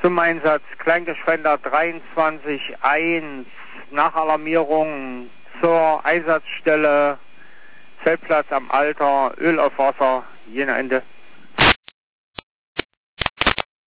Zum Einsatz Kleingeschwender 23.1 nach Alarmierung zur Einsatzstelle Zeltplatz am Alter, Öl auf Wasser, Jena Ende.